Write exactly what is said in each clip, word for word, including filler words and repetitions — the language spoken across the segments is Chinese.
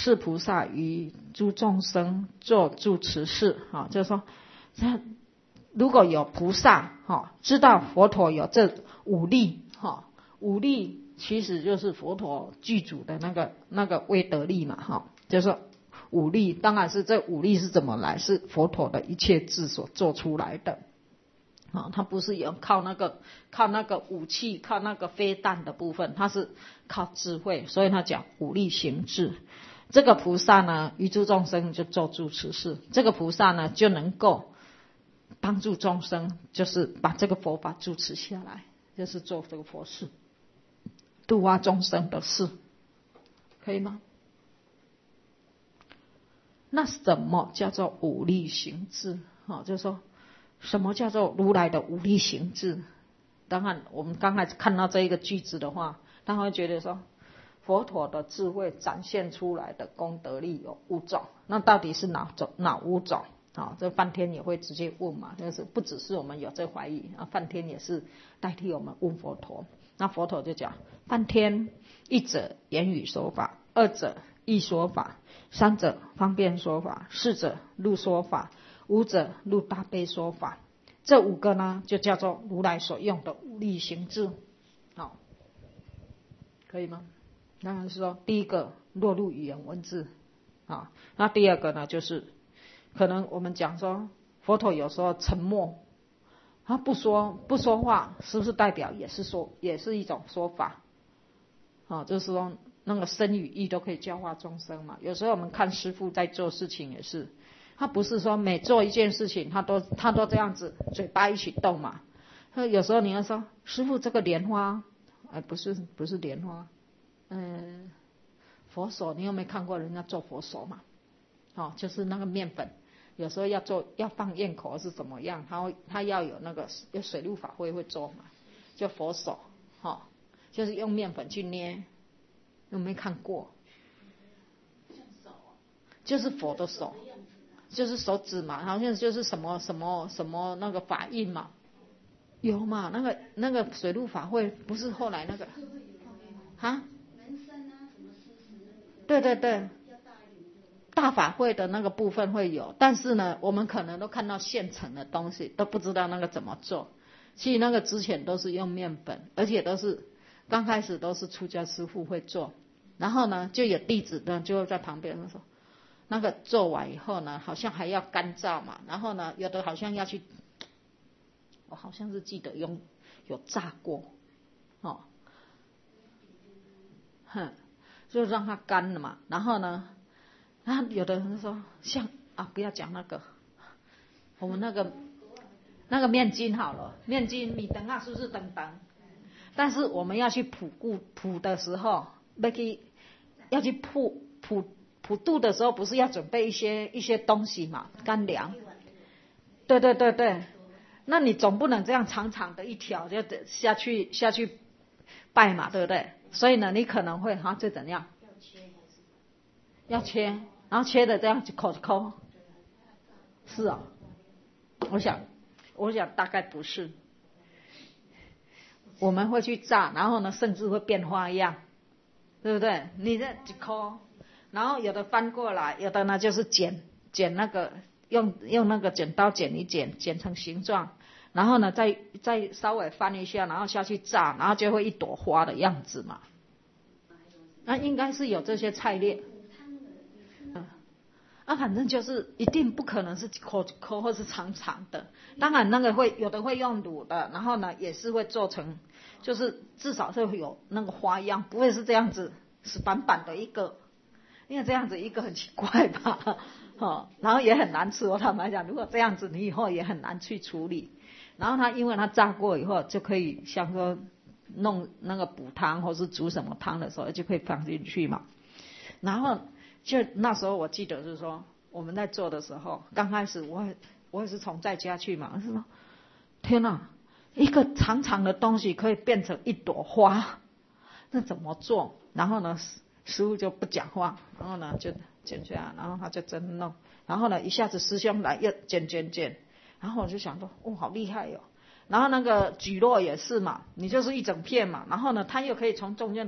是菩萨于诸众生作住持事。啊，就是说，如果有菩萨哈，知道佛陀有这五力哈，五力其实就是佛陀具足的那个那个威德力嘛哈，就是说五力，当然是这五力是怎么来，是佛陀的一切智所做出来的啊，他不是有靠那个靠那个武器，靠那个飞弹的部分，他是靠智慧，所以他讲五力行智。这个菩萨呢，于诸众生就做住持事，这个菩萨呢就能够帮助众生，就是把这个佛法主持下来，就是做这个佛事，度化众生的事，可以吗？那什么叫做五力行智？哦，就是说什么叫做如来的五力行智？当然我们刚才看到这一个句子的话，他会觉得说佛陀的智慧展现出来的功德力有五种，那到底是哪种哪五种？啊、哦，这梵天也会直接问嘛，就是不只是我们有这怀疑啊，梵天也是代替我们问佛陀。那佛陀就讲：梵天，一者言语说法，二者意说法，三者方便说法，四者入说法，五者入大悲说法。这五个呢，就叫做如来所用的五力行智。好、哦，可以吗？当然是说，第一个落入语言文字啊、哦，那第二个呢，就是可能我们讲说，佛陀有时候沉默，他不说不说话，是不是代表也是说也是一种说法？啊、哦，就是说那个身语意都可以教化众生嘛。有时候我们看师父在做事情也是，他不是说每做一件事情他都他都这样子嘴巴一起动嘛。有时候你要说师父这个莲花，哎，不是不是莲花。嗯，佛手，你有没有看过人家做佛手嘛？哦，就是那个面粉，有时候要做要放焰口是怎么样？他会他要有那个有水陆法会会做嘛，就佛手，哦，就是用面粉去捏，有没有看过？就是佛的手，就是手指嘛，好像就是什么什么什么那个法印嘛，有嘛？那个那个水陆法会不是后来那个啊？对对对，大法会的那个部分会有，但是呢，我们可能都看到现成的东西，都不知道那个怎么做。其实那个之前都是用面粉，而且都是刚开始都是出家师父会做，然后呢，就有弟子呢就在旁边说，那个做完以后呢，好像还要干燥嘛，然后呢，有的好像要去，我好像是记得用有炸过，哦，哼。就让它干了嘛，然后呢，然后有的人说像啊，不要讲那个，我们那个那个面筋好了，面筋米等啊是不是等等？但是我们要去普固普的时候，要去要去普普普度的时候，不是要准备一些一些东西嘛，干粮。对对对对，那你总不能这样长长的一条就下去下去拜嘛，对不对？所以呢，你可能会哈，这怎样？要切还是？要切，然后切的这样一口一口。是啊、哦，我想，我想大概不是。我们会去炸，然后呢，甚至会变花样，对不对？你这一口，然后有的翻过来，有的呢就是剪剪那个用用那个剪刀剪一剪，剪成形状。然後呢，再再稍微翻一下，然後下去炸，然後就會一朵花的樣子嘛。那應該是有這些菜列。嗯，啊，反正就是一定不可能是口口或是長長的。當然那個會有的會用滷的，然後呢也是會做成，就是至少是會有那個花樣，不會是這樣子死板板的一個，因為這樣子一個很奇怪吧。哦，然後也很難吃。我坦白講，如果這樣子你以後也很難去處理。然後它因為它炸過以後就可以像說弄那個補湯或是煮什麼湯的時候就可以放進去嘛。然後就那時候我記得就是說我們在做的時候，剛開始我我也是從在家去嘛，我是說天哪，一個長長的東西可以變成一朵花，那怎麼做？然後呢師父就不講話，然後呢就剪下來，然後他就真弄，然後呢一下子師兄來又剪剪剪，然後我就想說哦，好厲害哦。然後那個蒟蒻也是嘛，你就是一整片嘛，然後呢它又可以從中間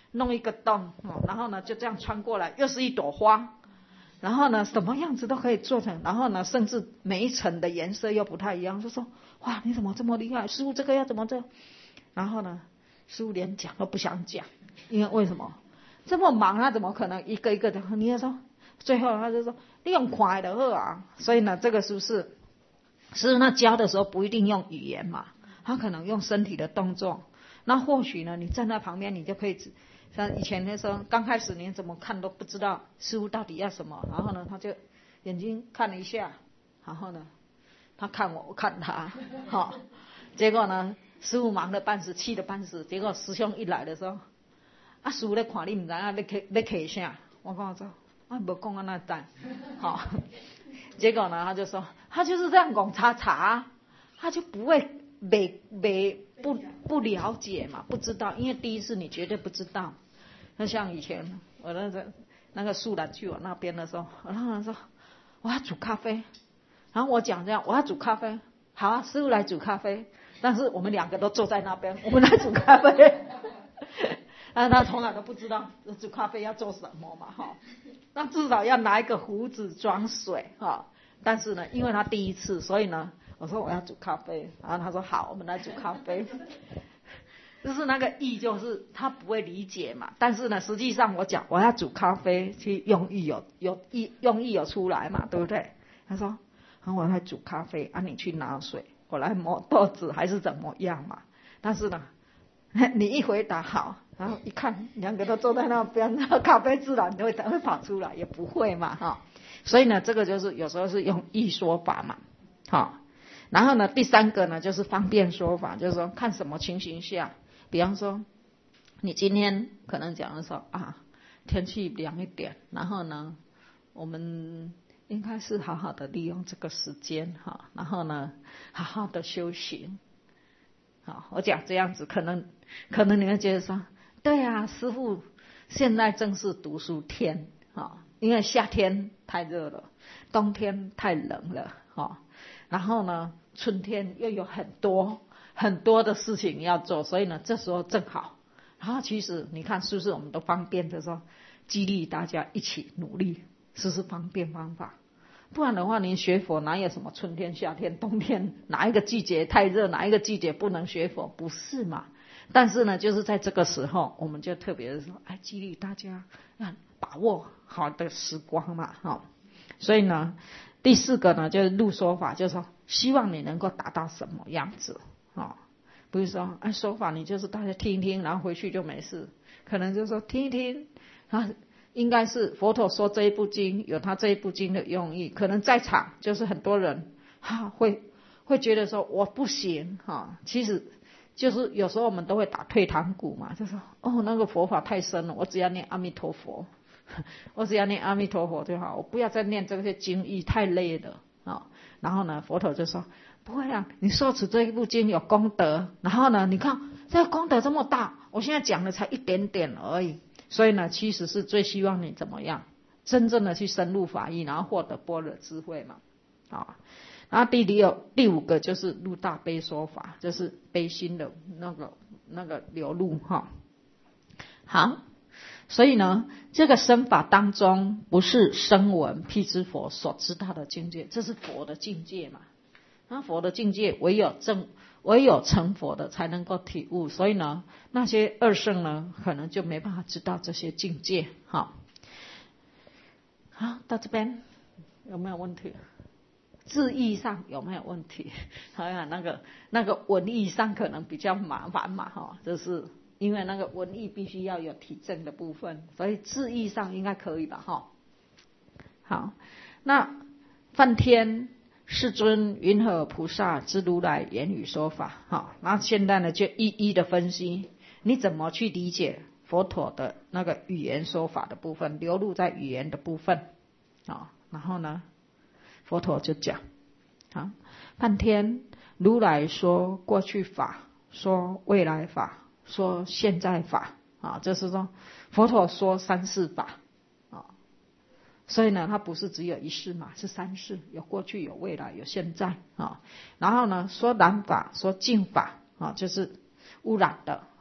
弄一个洞，然后呢就这样穿过来，又是一朵花，然后呢什么样子都可以做成，然后呢甚至每一层的颜色又不太一样，就说哇你怎么这么厉害，师父这个要怎么做？然后呢师父连讲都不想讲，因为为什么这么忙，他怎么可能一个一个的？你要说最后他就说你用看的就好啊。所以呢这个是不是师父那教的时候不一定用语言嘛，他可能用身体的动作，那或许呢你站在旁边你就可以，像以前的时候刚开始你怎么看都不知道师父到底要什么，然后呢他就眼睛看了一下，然后呢他看我我看他好，结果呢师父忙得半死气得半死，结果师兄一来的时候啊师父在看你不知道在在看啥，我跟我说啊没讲啊那单好，结果呢他就说他就是这样讲查查，他就不会没没不不了解嘛，不知道，因为第一次你绝对不知道。那像以前我那个那个素兰去我那边的时候，然后他说我要煮咖啡，然后我讲这样我要煮咖啡，好啊师父来煮咖啡，但是我们两个都坐在那边，我们来煮咖啡但是他从来都不知道煮咖啡要做什么嘛哈，那至少要拿一个壶子装水哈，但是呢因为他第一次，所以呢我说我要煮咖啡，然后他说好我们来煮咖啡就是那个意就是他不会理解嘛，但是呢实际上我讲我要煮咖啡，其实用意有有意用意有出来嘛，对不对？他说好我来煮咖啡啊你去拿水，我来磨豆子还是怎么样嘛，但是呢你一回答好，然后一看两个都坐在那边，咖啡自然会会跑出来，也不会嘛哈。所以呢这个就是有时候是用意说法嘛好，然后呢第三个呢就是方便说法，就是说看什么情形下，比方说你今天可能讲的说啊天气凉一点，然后呢我们应该是好好的利用这个时间哈，然后呢好好的修行。好，我讲这样子可能可能你会觉得说对啊师父现在正是读书天啊，因为夏天太热了，冬天太冷了哈，然后呢春天又有很多很多的事情要做，所以呢这时候正好，然后其实你看是不是我们都方便的时候激励大家一起努力，是不是方便方法？不然的话你学佛哪有什么春天夏天冬天，哪一个季节太热哪一个季节不能学佛，不是嘛？但是呢就是在这个时候我们就特别的说哎，激励大家要把握好的时光嘛哈。所以呢第四个呢就是入说法，就是说希望你能够达到什么样子啊？不是说哎说法你就是大家听一听然后回去就没事，可能就是说听一听啊，应该是佛陀说这一部经有他这一部经的用意，可能在场就是很多人哈会会觉得说我不行哈，其实就是有时候我们都会打退堂鼓嘛，就说哦那个佛法太深了，我只要念阿弥陀佛我只要念阿弥陀佛就好，我不要再念这些经义太累了啊。然后呢佛陀就说不会啊，你受持这一部经有功德，然后呢你看这个功德这么大，我现在讲的才一点点而已，所以呢其实是最希望你怎么样真正的去深入法义，然后获得般若智慧嘛啊。然后第六第五个就是入大悲说法，就是悲心的那个那个流露哈。好，所以呢这个生法当中不是声闻辟支佛所知道的境界，这是佛的境界嘛，那佛的境界唯有正唯有成佛的才能够体悟，所以呢那些二圣呢可能就没办法知道这些境界哈。好，到这边有没有问题？字义上有没有问题？好像那个那个文义上可能比较麻烦嘛哈，就是因为那个文义必须要有体证的部分，所以字义上应该可以吧哈。好，那梵天世尊云何菩萨之如来言语说法哈，那现在呢就一一的分析你怎么去理解佛陀的那个语言说法的部分，流露在语言的部分啊。然后呢佛陀就讲啊，梵天如来说过去法，说未来法，说现在法啊，就是说佛陀说三世法啊，所以呢它不是只有一世嘛，是三世，有过去有未来有现在啊。然后呢说染法说净法啊，就是污染的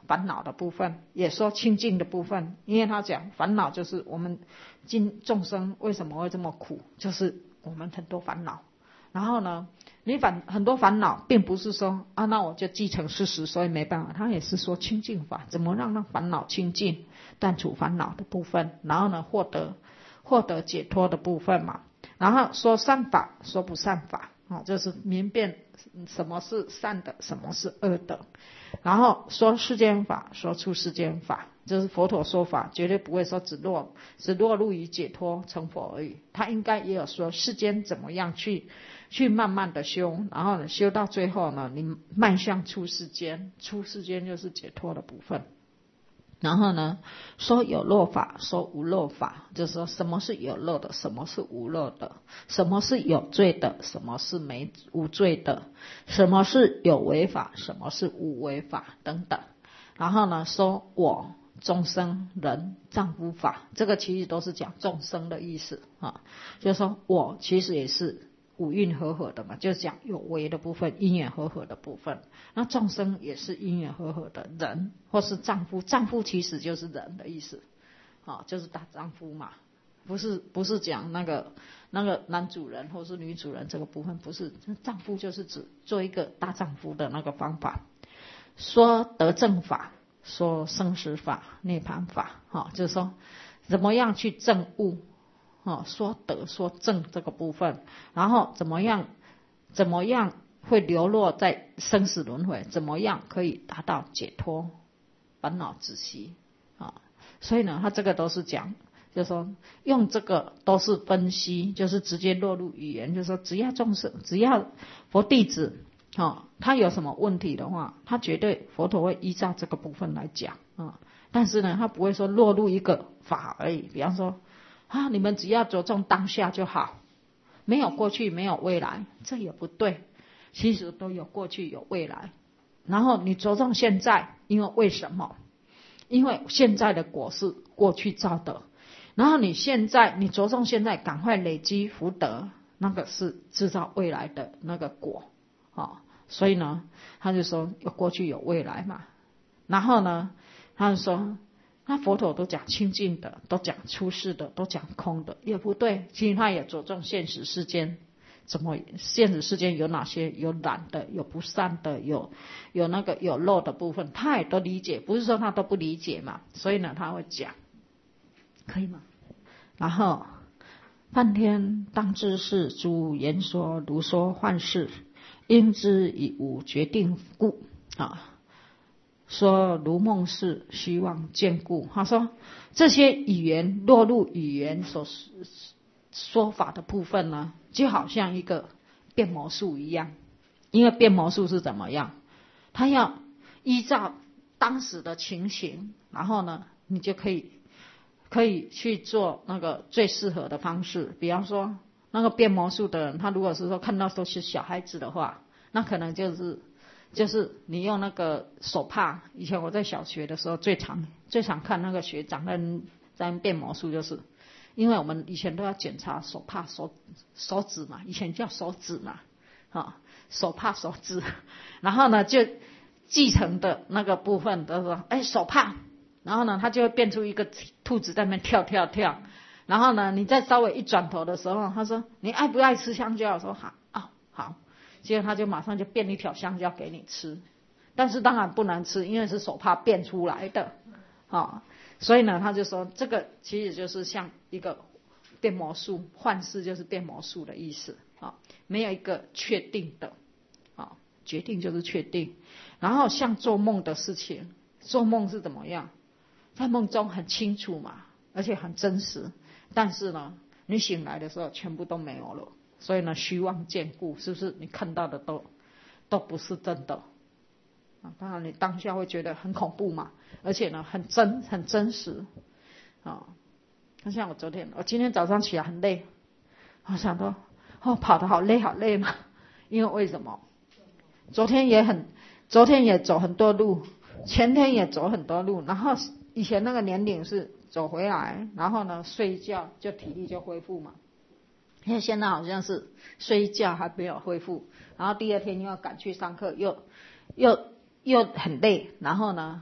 烦恼的部分，也说清净的部分。因为他讲烦恼就是我们今众生为什么会这么苦，就是我们很多烦恼。然后呢，你烦很多烦恼，并不是说啊，那我就既成事实，所以没办法。他也是说清净法，怎么让让烦恼清净，断除烦恼的部分，然后呢，获得获得解脱的部分嘛。然后说善法，说不善法，啊，就是明辨什么是善的，什么是恶的。然后说世间法，说出世间法，就是佛陀说法，绝对不会说只落只落入于解脱成佛而已。他应该也有说世间怎么样去去慢慢的修，然后呢修到最后呢，你迈向出世间，出世间就是解脱的部分。然后呢，说有漏法，说无漏法，就是说什么是有漏的，什么是无漏的，什么是有罪的，什么是没无罪的，什么是有为法，什么是无为法等等。然后呢，说我众生人丈夫法，这个其实都是讲众生的意思啊，就是说我其实也是五蕴和合的嘛，就是讲有为的部分，因缘和合的部分。那众生也是因缘和合的人，或是丈夫，丈夫其实就是人的意思，啊，就是大丈夫嘛，不是不是讲那个那个男主人或是女主人这个部分，不是，丈夫就是指做一个大丈夫的那个方法。说得正法，说生死法、涅槃法，啊，就是说怎么样去证悟。哦，说得说正这个部分，然后怎么样怎么样会流落在生死轮回，怎么样可以达到解脱烦恼止息啊？所以呢，他这个都是讲，就是说用这个都是分析，就是直接落入语言，就是说只要众生，只要佛弟子啊，他有什么问题的话，他绝对佛陀会依照这个部分来讲啊。但是呢，他不会说落入一个法而已，比方说。啊，你们只要着重当下就好，没有过去，没有未来，这也不对。其实都有过去，有未来。然后你着重现在，因为为什么？因为现在的果是过去造的。然后你现在，你着重现在，赶快累积福德，那个是制造未来的那个果啊、哦。所以呢，他就说有过去，有未来嘛。然后呢，他就说。那佛陀都讲清净的，都讲出世的，都讲空的，也不对。其实他也着重现实世间，怎么现实世间有哪些？有染的，有不善的，有有那个有漏的部分，他也都理解，不是说他都不理解嘛。所以呢，他会讲，可以吗？然后梵天当知是诸言说如说幻事，应知以无决定故啊。说如梦事，虚妄见故。他说这些语言落入语言所说法的部分呢，就好像一个变魔术一样。因为变魔术是怎么样？他要依照当时的情形，然后呢，你就可以可以去做那个最适合的方式。比方说，那个变魔术的人，他如果是说看到都是小孩子的话，那可能就是。就是你用那个手帕，以前我在小学的时候最常最常看那个学长在在变魔术，就是因为我们以前都要检查手帕手手指嘛，以前叫手指嘛，啊，手帕手指，然后呢就继承的那个部分都说，哎手帕，然后呢他就会变出一个兔子在那边跳跳跳，然后呢你再稍微一转头的时候，他说你爱不爱吃香蕉？我说好啊、哦、好。结果他就马上就变一条香蕉给你吃，但是当然不能吃，因为是手帕变出来的，啊、哦，所以呢，他就说这个其实就是像一个变魔术，幻视就是变魔术的意思啊、哦，没有一个确定的啊、哦，决定就是确定。然后像做梦的事情，做梦是怎么样？在梦中很清楚嘛，而且很真实，但是呢，你醒来的时候全部都没有了。所以呢，虚妄见故，是不是你看到的都都不是真的啊？当然你当下会觉得很恐怖嘛，而且呢很真很真实啊。像我昨天，我今天早上起来很累，我想说哦跑得好累好累嘛，因为为什么？昨天也很昨天也走很多路，前天也走很多路，然后以前那个年龄是走回来，然后呢睡觉就体力就恢复嘛。因为现在好像是睡觉还没有恢复，然后第二天又要赶去上课，又又又很累，然后呢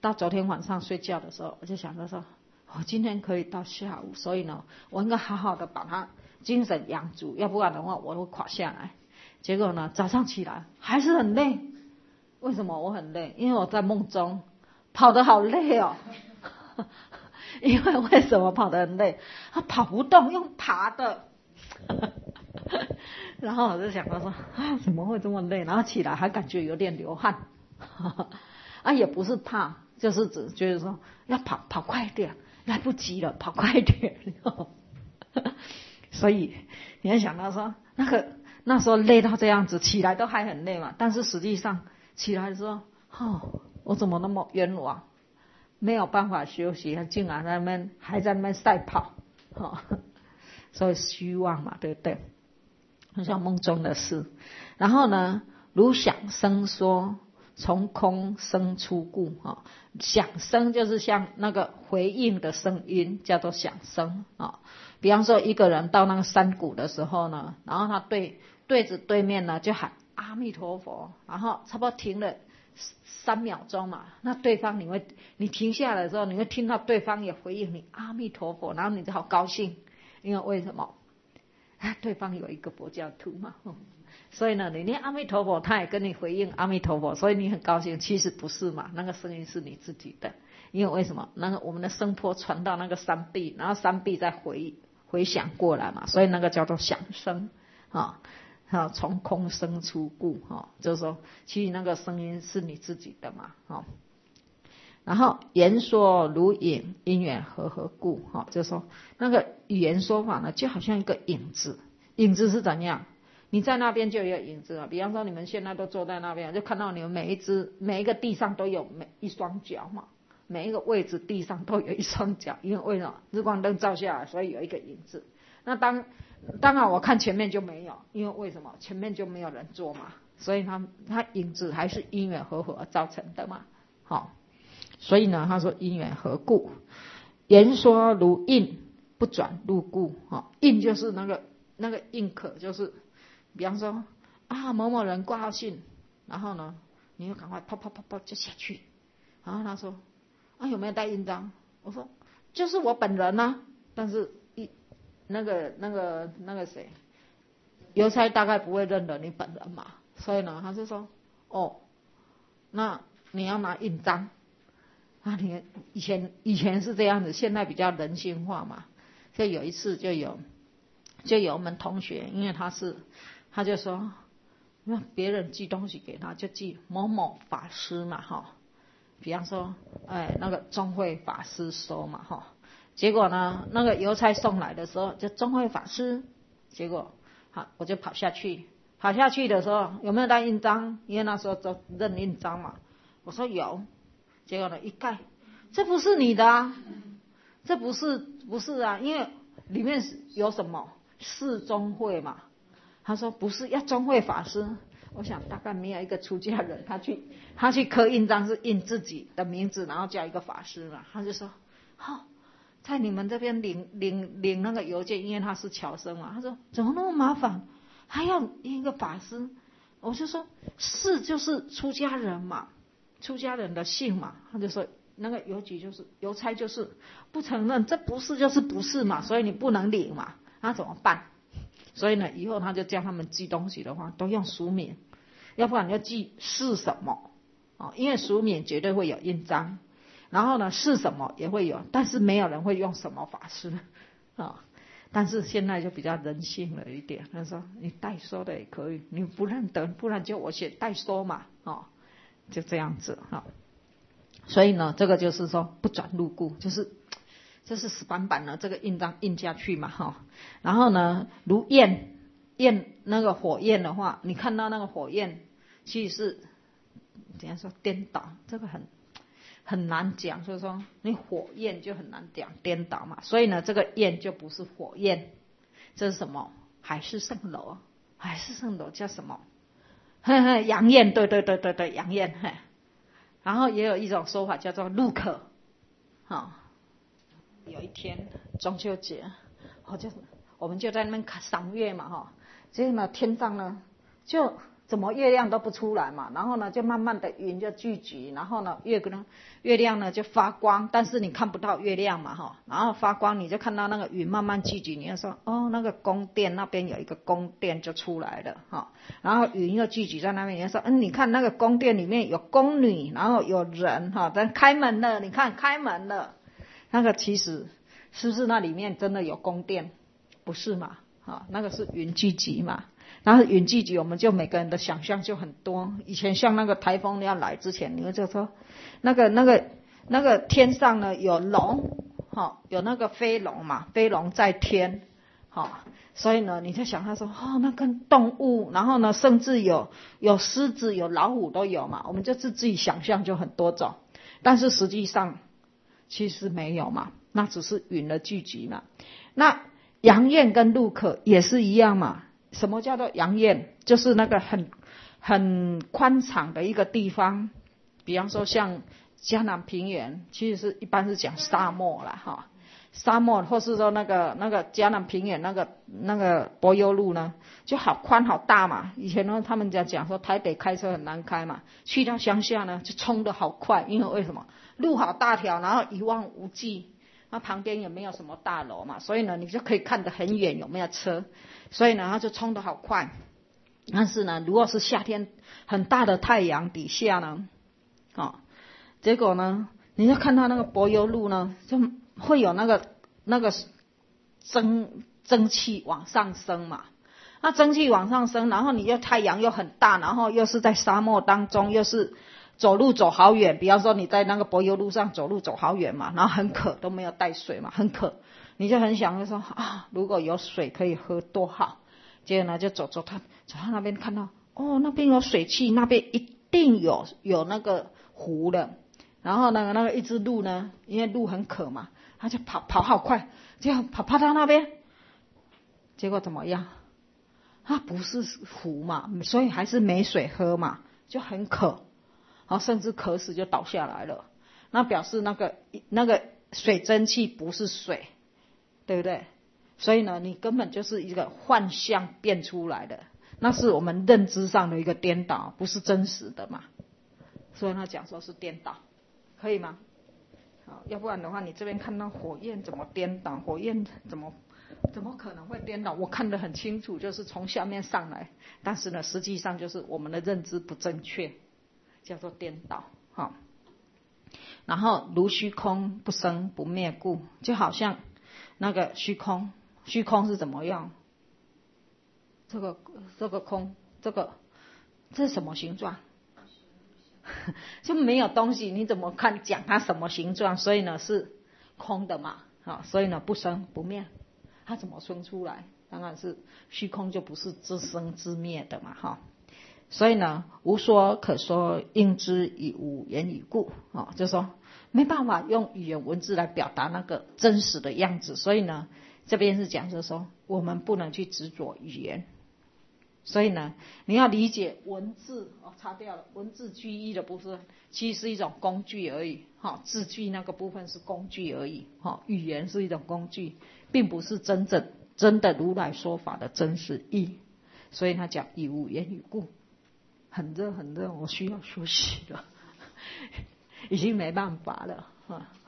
到昨天晚上睡觉的时候，我就想着说，我今天可以到下午，所以呢，我应该好好的把它精神养足，要不然的话我会垮下来。结果呢，早上起来还是很累。为什么我很累？因为我在梦中跑得好累哦。因为为什么跑得很累？他跑不动，用爬的。然后我就想到说啊，怎么会这么累？然后起来还感觉有点流汗。啊，也不是怕，就是只觉得说要跑跑快一点，来不及了，跑快一点。所以你要想到说，那个那时候累到这样子，起来都还很累嘛。但是实际上起来说，哦，我怎么那么冤枉？没有办法休息，竟然在那边还在那边赛跑，哦，所以虚妄嘛，对不对？就像梦中的事。然后呢，如响声说，从空生出故，哦，响声就是像那个回应的声音，叫做响声啊，哦。比方说一个人到那个山谷的时候呢，然后他对对着对面呢就喊阿弥陀佛，然后差不多停了三秒钟嘛，那对方你会你停下来的时候，你会听到对方也回应你阿弥陀佛，然后你就好高兴，因为为什么？啊，对方有一个佛教徒嘛，嗯，所以呢，你念阿弥陀佛，他也跟你回应阿弥陀佛，所以你很高兴。其实不是嘛，那个声音是你自己的，因为为什么？那个我们的声波传到那个山壁，然后山壁再回回响过来嘛，所以那个叫做响声啊。啊，从空生出故，哈，就是说，其实那个声音是你自己的嘛，哈。然后言说如影，因缘和合故，哈，就是说那个语言说法呢，就好像一个影子，影子是怎样？你在那边就有影子了。比方说你们现在都坐在那边，就看到你们每一只每一个地上都有每一双脚嘛，每一个位置地上都有一双脚，因为为什么？日光灯照下来，所以有一个影子。那当当然我看前面就没有，因为为什么？前面就没有人坐嘛，所以他他影子还是因缘和合而造成的嘛，好，所以呢他说因缘和故，言说如印，不转入故，哈，印就是那个那个印可，就是比方说啊某某人挂号信，然后呢你就赶快啪啪啪啪就下去，然后他说啊有没有带印章？我说就是我本人啊，但是一那个那个那个谁，邮差大概不会认得你本人嘛，所以呢他就说哦，那你要拿印章啊，你以前以前是这样子，现在比较人性化嘛。所以有一次就有就有我们同学，因为他是他就说，那别人寄东西给他就寄某某法师嘛哈，比方说哎那个中慧法师收嘛哈，结果呢那个邮差送来的时候就中慧法师，结果好我就跑下去，跑下去的时候有没有带印章？因为那时候都认印章嘛，我说有，结果呢一盖，这不是你的啊，这不是不是啊，因为里面有什么是中慧嘛，他说不是，要中慧法师。我想大概没有一个出家人他去他去刻印章是印自己的名字，然后叫一个法师嘛，他就说好、哦，在你们这边领领领那个邮件，因为他是侨生嘛，他说怎么那么麻烦，还要印一个法师？我就说是就是出家人嘛，出家人的姓嘛，他就说那个邮局就是邮差就是不承认，这不是就是不是嘛，所以你不能领嘛，那怎么办？所以呢以后他就叫他们寄东西的话都用署名，要不然你就寄是什么，哦，因为署名绝对会有印章，然后呢是什么也会有，但是没有人会用什么法师啊、哦。但是现在就比较人性了一点，他说你代收的也可以，你不认得不然就我写代收嘛，哦，就这样子哈、哦。所以呢这个就是说不转入故，就是就是死板板的这个印章印下去嘛哈。然后呢如焰，焰那个火焰的话，你看到那个火焰其实是怎样说颠倒，这个很很难讲，所以说你火焰就很难讲颠倒嘛。所以呢这个焰就不是火焰，这是什么？海市蜃楼，海市蜃楼叫什么？呵呵阳焰，对对对对对阳焰。嘿，然后也有一种说法叫做路可，好、哦，有一天中秋节，我就我们就在那边看赏月嘛哈，结果呢天上呢就怎么月亮都不出来嘛？然后呢，就慢慢的云就聚集，然后呢，月呢月亮呢就发光，但是你看不到月亮嘛哈，然后发光你就看到那个云慢慢聚集，你就说哦，那个宫殿那边有一个宫殿就出来了哈，然后云又聚集在那边，你就说嗯，你看那个宫殿里面有宫女，然后有人哈，但开门了，你看开门了，那个其实是不是那里面真的有宫殿？不是嘛？哈，那个是云聚集嘛。然后云聚集，我们就每个人的想象就很多。以前像那个台风要来之前，你们就说，那个那个那个天上呢有龙，哈，有那个飞龙嘛，飞龙在天，哈，所以呢，你就想他说，哦，那跟动物，然后呢，甚至有有狮子、有老虎都有嘛，我们就是自己想象就很多种，但是实际上其实没有嘛，那只是云的聚集嘛。那阳焰跟鹿可也是一样嘛。什么叫做阳焰？就是那个很很宽敞的一个地方，比方说像嘉南平原，其实是一般是讲沙漠啦哈，沙漠或是说那个那个嘉南平原那个那个柏油路呢，就好宽好大嘛。以前呢他们讲讲说台北开车很难开嘛，去到乡下呢就冲得好快，因为为什么？路好大条，然后一望无际。那旁边也没有什么大楼嘛，所以呢，你就可以看得很远有没有车，所以呢，它就冲得好快。但是呢，如果是夏天很大的太阳底下呢，哦，结果呢，你就看到那个柏油路呢，就会有那个那个蒸蒸汽往上升嘛。那蒸汽往上升，然后你又太阳又很大，然后又是在沙漠当中，又是走路走好远，比方说你在那个柏油路上走路走好远嘛，然后很渴，都没有带水嘛，很渴，你就很想就说啊，如果有水可以喝多好。结果呢就走走他走到那边看到哦，那边有水汽，那边一定有有那个湖的。然后呢那个一只鹿呢，因为鹿很渴嘛，它就跑跑好快，结果跑跑到那边，结果怎么样？它不是湖嘛，所以还是没水喝嘛，就很渴。然后甚至渴死就倒下来了，那表示那个那个水蒸气不是水，对不对？所以呢，你根本就是一个幻象变出来的，那是我们认知上的一个颠倒，不是真实的嘛。所以他讲说是颠倒，可以吗？好，要不然的话，你这边看到火焰怎么颠倒？火焰怎么怎么可能会颠倒？我看得很清楚，就是从下面上来，但是呢，实际上就是我们的认知不正确。叫做颠倒，好，然后如虚空不生不灭故，就好像那个虚空，虚空是怎么样？这个这个空，这个这是什么形状？就没有东西，你怎么看讲它什么形状？所以呢是空的嘛，啊，所以呢不生不灭，它怎么生出来？当然是虚空就不是自生自灭的嘛，哈。所以呢，无说可说，应知以无言语故，哦，就说没办法用语言文字来表达那个真实的样子。所以呢，这边是讲就是说，我们不能去执着语言。所以呢，你要理解文字，哦，擦掉了，文字句意的部分，其实是一种工具而已，哈、哦，字句那个部分是工具而已，哈、哦，语言是一种工具，并不是真正真的如来说法的真实意。所以他讲以无言语故。很热很热，我需要休息了，已经没办法了啊。